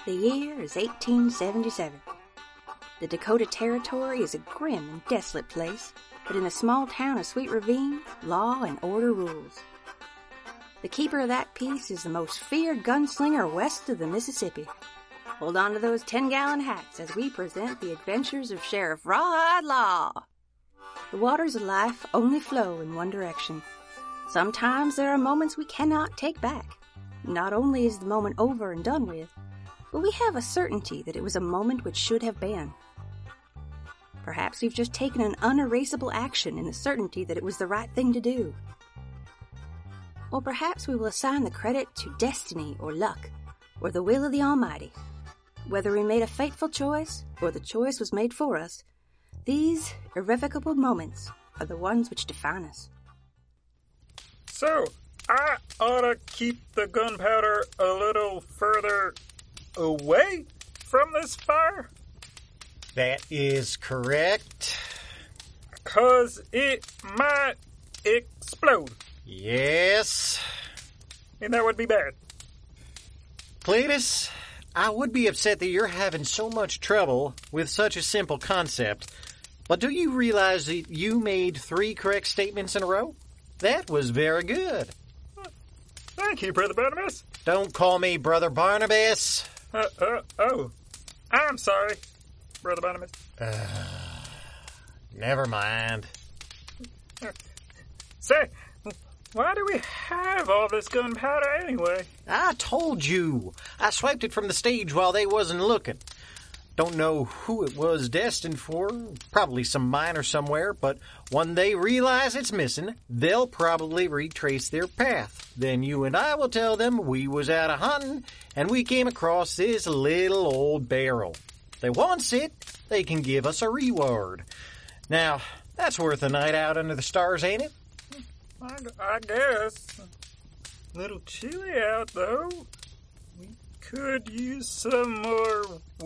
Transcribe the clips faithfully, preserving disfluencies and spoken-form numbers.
The year is eighteen seventy-seven. The Dakota Territory is a grim and desolate place, but in the small town of Sweet Ravine, law and order rules. The keeper of that peace is the most feared gunslinger west of the Mississippi. Hold on to those ten-gallon hats as we present the adventures of Sheriff Rawhide Law. The waters of life only flow in one direction. Sometimes there are moments we cannot take back. Not only is the moment over and done with, but we have a certainty that it was a moment which should have been. Perhaps we've just taken an unerasable action in the certainty that it was the right thing to do. Or perhaps we will assign the credit to destiny or luck, or the will of the Almighty. Whether we made a fateful choice, or the choice was made for us, these irrevocable moments are the ones which define us. So, I ought to keep the gunpowder a little further away from this fire? That is correct. 'Cause it might explode. Yes. And that would be bad. Cletus, I would be upset that you're having so much trouble with such a simple concept. But do you realize that you made three correct statements in a row? That was very good. Thank you, Brother Barnabas. Don't call me Brother Barnabas. Uh, uh, oh. I'm sorry, Brother Barnabas. Uh, never mind. Say, why do we have all this gunpowder anyway? I told you. I swiped it from the stage while they wasn't looking. Don't know who it was destined for. Probably some miner somewhere, but when they realize it's missing, they'll probably retrace their path. Then you and I will tell them we was out a hunting, and we came across this little old barrel. If they wants it, they can give us a reward. Now, that's worth a night out under the stars, ain't it? I, I guess. A little chilly out, though. We could use some more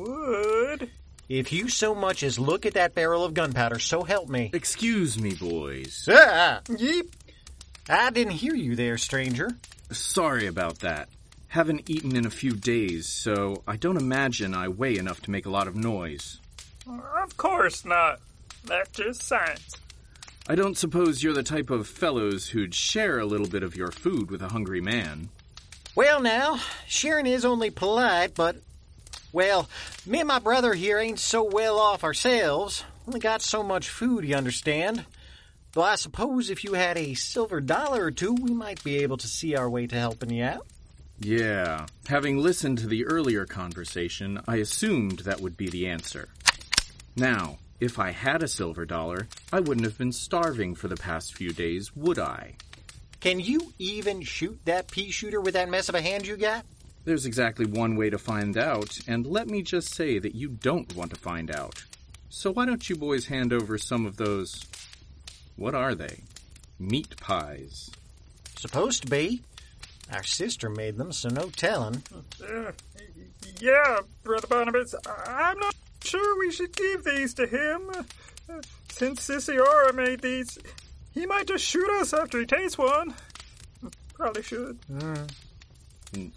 wood. If you so much as look at that barrel of gunpowder, so help me. Excuse me, boys. Ah! Yeep. I didn't hear you there, stranger. Sorry about that. Haven't eaten in a few days, so I don't imagine I weigh enough to make a lot of noise. Of course not. That's just science. I don't suppose you're the type of fellows who'd share a little bit of your food with a hungry man. Well, now, sharing is only polite, but, well, me and my brother here ain't so well off ourselves. Only got so much food, you understand. Though I suppose if you had a silver dollar or two, we might be able to see our way to helping you out. Yeah, having listened to the earlier conversation, I assumed that would be the answer. Now, if I had a silver dollar, I wouldn't have been starving for the past few days, would I? Can you even shoot that pea shooter with that mess of a hand you got? There's exactly one way to find out, and let me just say that you don't want to find out. So why don't you boys hand over some of those... what are they? Meat pies. Supposed to be. Our sister made them, so no telling. Uh, yeah, Brother Barnabas, I'm not sure we should give these to him. Uh, since Sissy Aura made these, he might just shoot us after he tastes one. Probably should. Mm.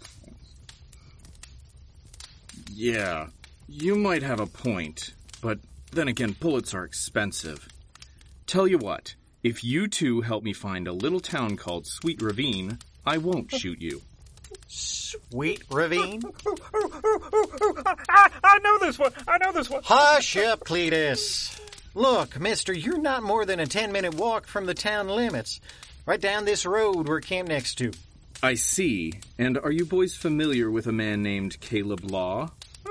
Yeah, you might have a point, but then again, bullets are expensive. Tell you what, if you two help me find a little town called Sweet Ravine, I won't shoot you. Sweet Ravine? Oh, oh, oh, oh, oh, I, I know this one. I know this one. Hush up, Cletus. Look, mister, you're not more than a ten-minute walk from the town limits. Right down this road we're camped next to. I see. And are you boys familiar with a man named Caleb Law?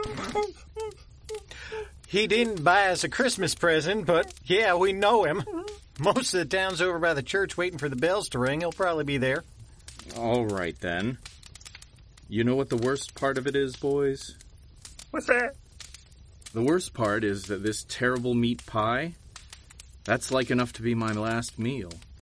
He didn't buy us a Christmas present, but yeah, we know him. Most of the town's over by the church waiting for the bells to ring. He'll probably be there. All right, then. You know what the worst part of it is, boys? What's that? The worst part is that this terrible meat pie, that's like enough to be my last meal.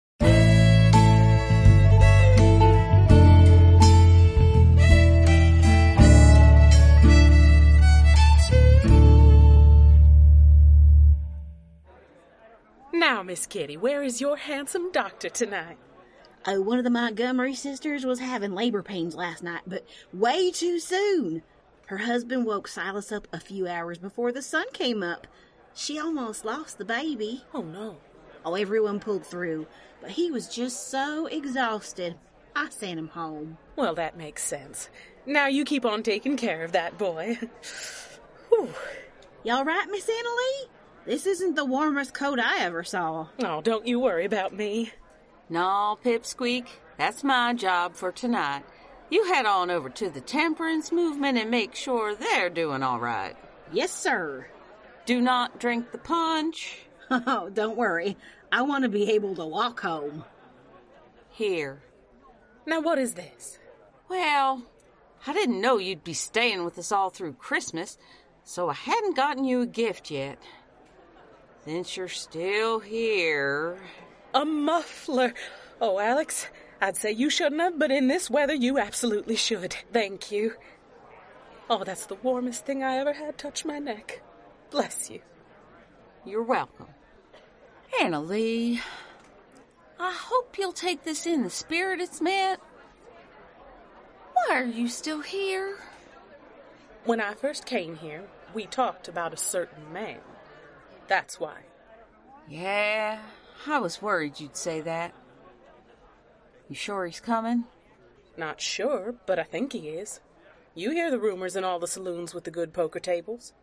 Now, Miss Kitty, where is your handsome doctor tonight? Oh, one of the Montgomery sisters was having labor pains last night, but way too soon. Her husband woke Silas up a few hours before the sun came up. She almost lost the baby. Oh, no. Oh, everyone pulled through, but he was just so exhausted. I sent him home. Well, that makes sense. Now you keep on taking care of that boy. Whew. Y'all right, Miss Annalee? This isn't the warmest coat I ever saw. Oh, don't you worry about me. No, Pipsqueak, that's my job for tonight. You head on over to the temperance movement and make sure they're doing all right. Yes, sir. Do not drink the punch. Oh, don't worry. I want to be able to walk home. Here. Now, what is this? Well, I didn't know you'd be staying with us all through Christmas, so I hadn't gotten you a gift yet. Since you're still here... A muffler. Oh, Alex, I'd say you shouldn't have, but in this weather, you absolutely should. Thank you. Oh, that's the warmest thing I ever had touch my neck. Bless you. You're welcome. Annalee, I hope you'll take this in the spirit it's meant. Why are you still here? When I first came here, we talked about a certain man. That's why. Yeah, I was worried you'd say that. You sure he's coming? Not sure, but I think he is. You hear the rumors in all the saloons with the good poker tables.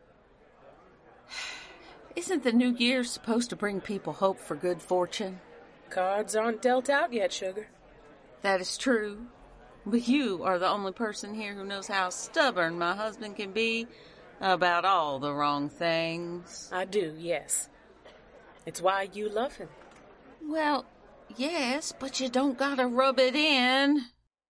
Isn't the new year supposed to bring people hope for good fortune? Cards aren't dealt out yet, sugar. That is true. But you are the only person here who knows how stubborn my husband can be about all the wrong things. I do, yes. It's why you love him. Well, yes, but you don't gotta rub it in.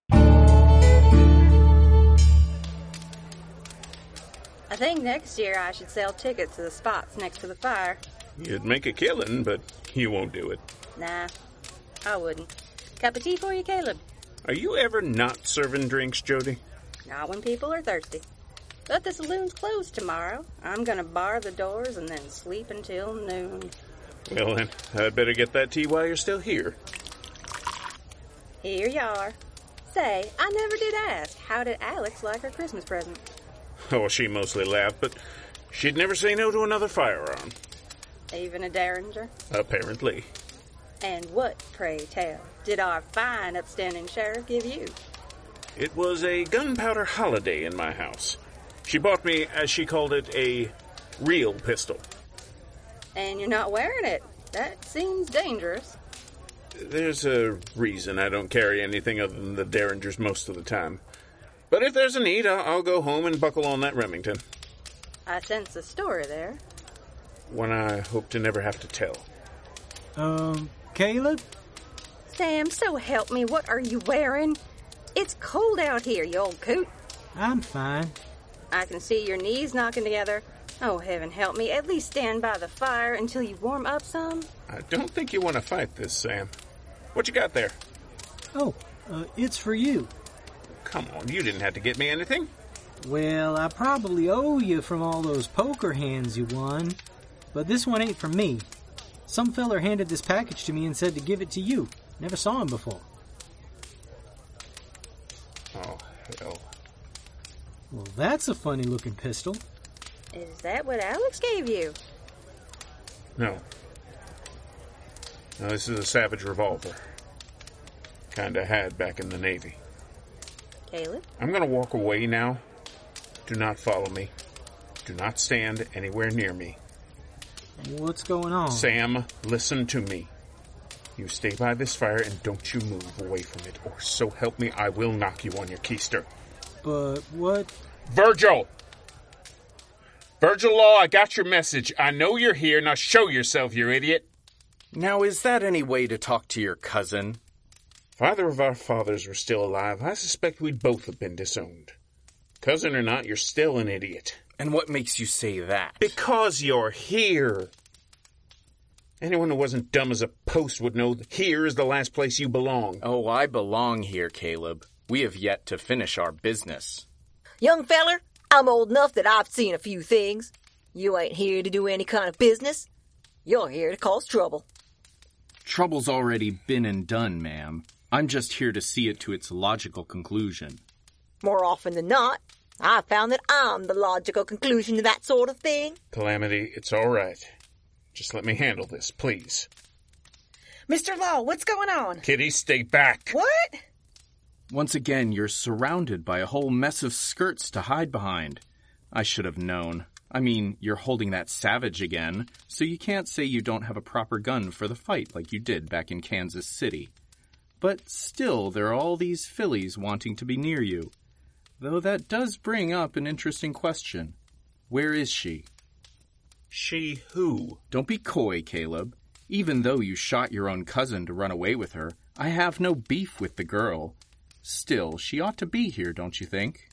I think next year I should sell tickets to the spots next to the fire. You'd make a killing, but you won't do it. Nah, I wouldn't. Cup of tea for you, Caleb? Are you ever not serving drinks, Jody? Not when people are thirsty. But the saloon's closed tomorrow. I'm gonna bar the doors and then sleep until noon. Well, then, I'd better get that tea while you're still here. Here you are. Say, I never did ask, how did Alex like her Christmas present? Oh, she mostly laughed, but she'd never say no to another firearm. Even a Derringer? Apparently. And what, pray tell, did our fine upstanding sheriff give you? It was a gunpowder holiday in my house. She bought me, as she called it, a real pistol. And you're not wearing it. That seems dangerous. There's a reason I don't carry anything other than the Derringers most of the time. But if there's a need, I'll, I'll go home and buckle on that Remington. I sense a story there. One I hope to never have to tell. Um, Caleb? Sam, so help me, what are you wearing? It's cold out here, you old coot. I'm fine. I can see your knees knocking together. Oh, heaven help me. At least stand by the fire until you warm up some. I don't think you want to fight this, Sam. What you got there? Oh, uh, it's for you. Come on, you didn't have to get me anything. Well, I probably owe you from all those poker hands you won. But this one ain't from me. Some feller handed this package to me and said to give it to you. Never saw him before. Oh, hell. Well, that's a funny-looking pistol. Is that what Alex gave you? No. No, this is a Savage revolver. Kinda had back in the Navy. Caleb? I'm gonna walk away now. Do not follow me. Do not stand anywhere near me. What's going on? Sam, listen to me. You stay by this fire and don't you move away from it, or so help me, I will knock you on your keister. But what? Virgil! Virgil Law, I got your message. I know you're here. Now show yourself, you idiot. Now, is that any way to talk to your cousin? If either of our fathers were still alive, I suspect we'd both have been disowned. Cousin or not, you're still an idiot. And what makes you say that? Because you're here. Anyone who wasn't dumb as a post would know that here is the last place you belong. Oh, I belong here, Caleb. We have yet to finish our business. Young feller, I'm old enough that I've seen a few things. You ain't here to do any kind of business. You're here to cause trouble. Trouble's already been and done, ma'am. I'm just here to see it to its logical conclusion. More often than not, I found that I'm the logical conclusion to that sort of thing. Calamity, it's all right. Just let me handle this, please. Mister Law, what's going on? Kitty, stay back. What? Once again, you're surrounded by a whole mess of skirts to hide behind. I should have known. I mean, you're holding that savage again, so you can't say you don't have a proper gun for the fight like you did back in Kansas City. But still, there are all these fillies wanting to be near you. Though that does bring up an interesting question. Where is she? She who? Don't be coy, Caleb. Even though you shot your own cousin to run away with her, I have no beef with the girl. Still, she ought to be here, don't you think?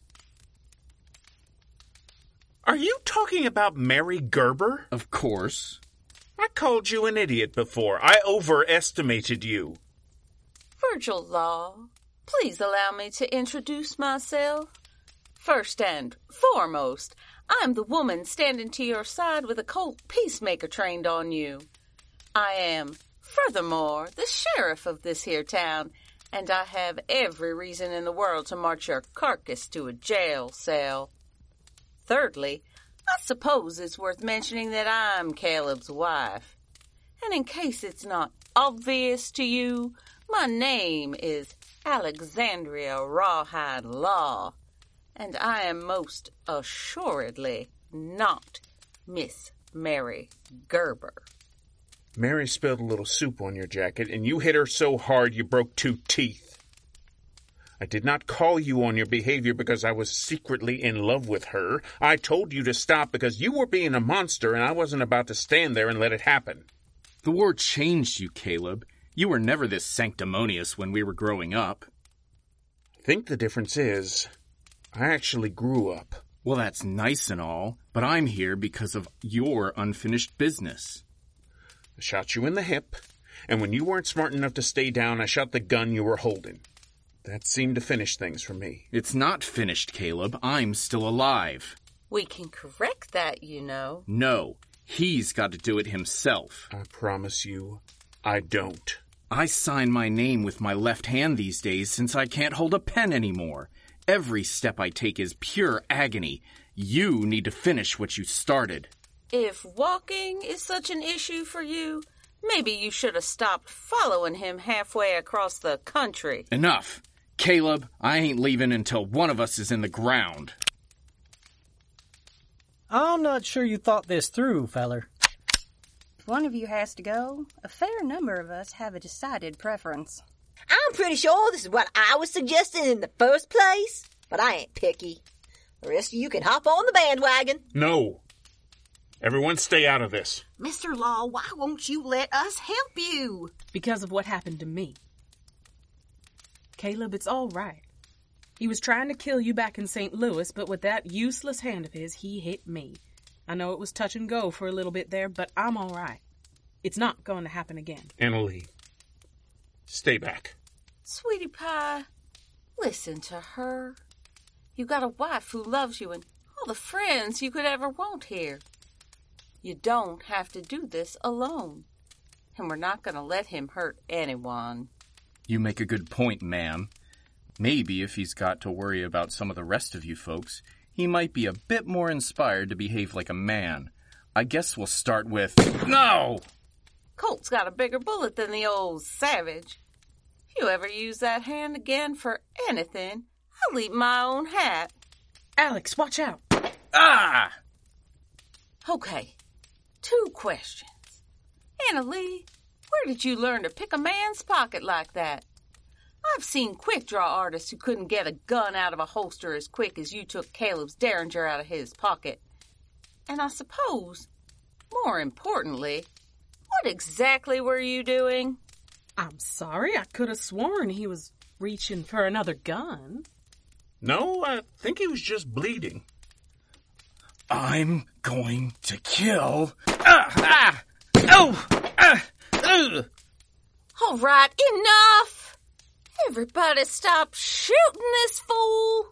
Are you talking about Mary Gerber? Of course. I called you an idiot before. I overestimated you. Virgil Law, please allow me to introduce myself. First and foremost, I'm the woman standing to your side with a Colt peacemaker trained on you. I am, furthermore, the sheriff of this here town, and I have every reason in the world to march your carcass to a jail cell. Thirdly, I suppose it's worth mentioning that I'm Caleb's wife. And in case it's not obvious to you, my name is Alexandria Rawhide Law, and I am most assuredly not Miss Mary Gerber. Mary spilled a little soup on your jacket, and you hit her so hard you broke two teeth. I did not call you on your behavior because I was secretly in love with her. I told you to stop because you were being a monster, and I wasn't about to stand there and let it happen. The war changed you, Caleb. You were never this sanctimonious when we were growing up. I think the difference is, I actually grew up. Well, that's nice and all, but I'm here because of your unfinished business. I shot you in the hip, and when you weren't smart enough to stay down, I shot the gun you were holding. That seemed to finish things for me. It's not finished, Caleb. I'm still alive. We can correct that, you know. No, he's got to do it himself. I promise you, I don't. I sign my name with my left hand these days since I can't hold a pen anymore. Every step I take is pure agony. You need to finish what you started. If walking is such an issue for you, maybe you should have stopped following him halfway across the country. Enough. Caleb, I ain't leaving until one of us is in the ground. I'm not sure you thought this through, feller. If one of you has to go, a fair number of us have a decided preference. I'm pretty sure this is what I was suggesting in the first place, but I ain't picky. The rest of you can hop on the bandwagon. No. Everyone stay out of this. Mister Law, why won't you let us help you? Because of what happened to me. Caleb, it's all right. He was trying to kill you back in Saint Louis, but with that useless hand of his, he hit me. I know it was touch and go for a little bit there, but I'm all right. It's not going to happen again. Annalee, stay back. Sweetie pie, listen to her. You got a wife who loves you and all the friends you could ever want here. You don't have to do this alone. And we're not going to let him hurt anyone. You make a good point, ma'am. Maybe if he's got to worry about some of the rest of you folks, he might be a bit more inspired to behave like a man. I guess we'll start with... No! Colt's got a bigger bullet than the old savage. If you ever use that hand again for anything, I'll eat my own hat. Alex, watch out. Ah! Okay, two questions. Annalee, where did you learn to pick a man's pocket like that? I've seen quick-draw artists who couldn't get a gun out of a holster as quick as you took Caleb's Derringer out of his pocket. And I suppose, more importantly, what exactly were you doing? I'm sorry, I could have sworn he was reaching for another gun. No, I think he was just bleeding. I'm going to kill... Ah! Ah! Oh! Ah! Ugh! All right, enough! Everybody stop shooting this fool!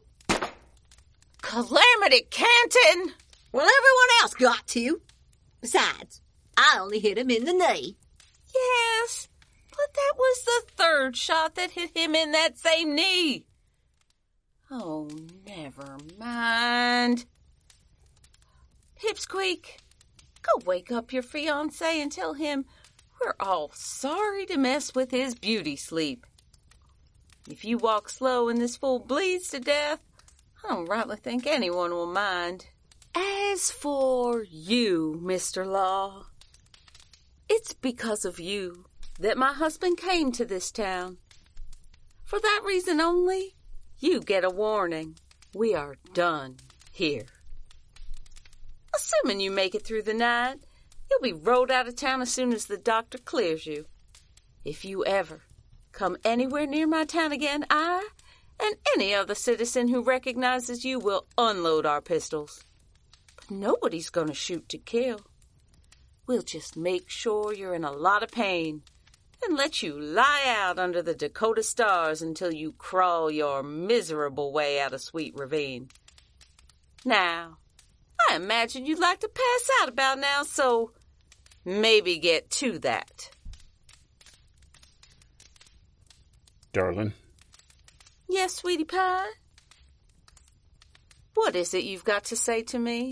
Calamity Canton! Well, everyone else got to. Besides, I only hit him in the knee. Yes, but that was the third shot that hit him in that same knee. Oh, never Never mind. Pipsqueak, go wake up your fiancé and tell him we're all sorry to mess with his beauty sleep. If you walk slow and this fool bleeds to death, I don't rightly think anyone will mind. As for you, Mister Law, it's because of you that my husband came to this town. For that reason only, you get a warning. We are done here. Assuming you make it through the night, you'll be rode out of town as soon as the doctor clears you. If you ever come anywhere near my town again, I and any other citizen who recognizes you will unload our pistols. But nobody's going to shoot to kill. We'll just make sure you're in a lot of pain and let you lie out under the Dakota stars until you crawl your miserable way out of Sweet Ravine. Now, I imagine you'd like to pass out about now, so maybe get to that. Darling? Yes, sweetie pie? What is it you've got to say to me?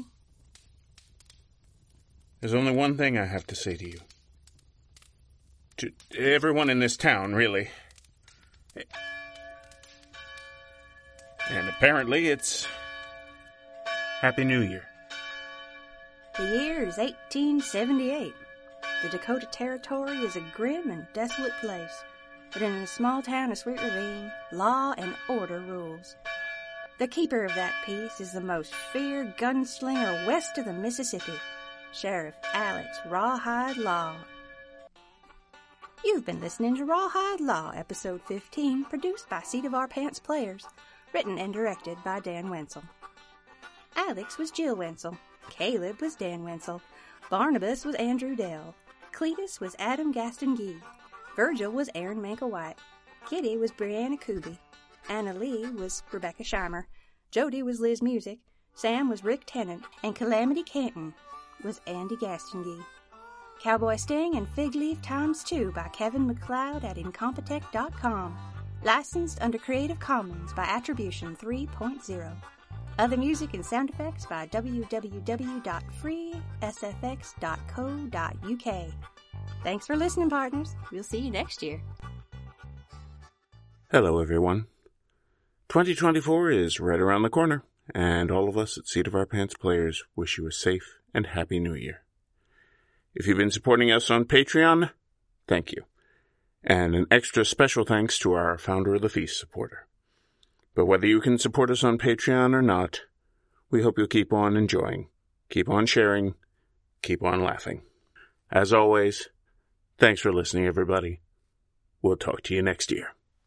There's only one thing I have to say to you. To everyone in this town, really. And apparently it's Happy New Year. The year is eighteen seventy-eight. The Dakota Territory is a grim and desolate place, but in the small town of Sweet Ravine, law and order rules. The keeper of that peace is the most feared gunslinger west of the Mississippi, Sheriff Alex Rawhide Law. You've been listening to Rawhide Law, Episode fifteen, produced by Seat of Our Pants Players, written and directed by Dan Wenzel. Alex was Jill Wenzel, Caleb was Dan Wenzel, Barnabas was Andrew Dell, Cletus was Adam Gaston Gee, Virgil was Aaron Manka-White, Kitty was Brianna Kuby, Anna Lee was Rebecca Scheimer, Jody was Liz Music, Sam was Rick Tennant, and Calamity Canton was Andy Gaston Gee. Cowboy Sting and Fig Leaf Times two by Kevin MacLeod at Incompetech dot com. Licensed under Creative Commons by Attribution three point oh. Other music and sound effects by w w w dot free s f x dot co dot u k. Thanks for listening, partners. We'll see you next year. Hello, everyone. twenty twenty-four is right around the corner, and all of us at Seat of Our Pants Players wish you a safe and happy New Year. If you've been supporting us on Patreon, thank you. And an extra special thanks to our Founder of the Feast supporter. But whether you can support us on Patreon or not, we hope you'll keep on enjoying, keep on sharing, keep on laughing. As always, thanks for listening, everybody. We'll talk to you next year.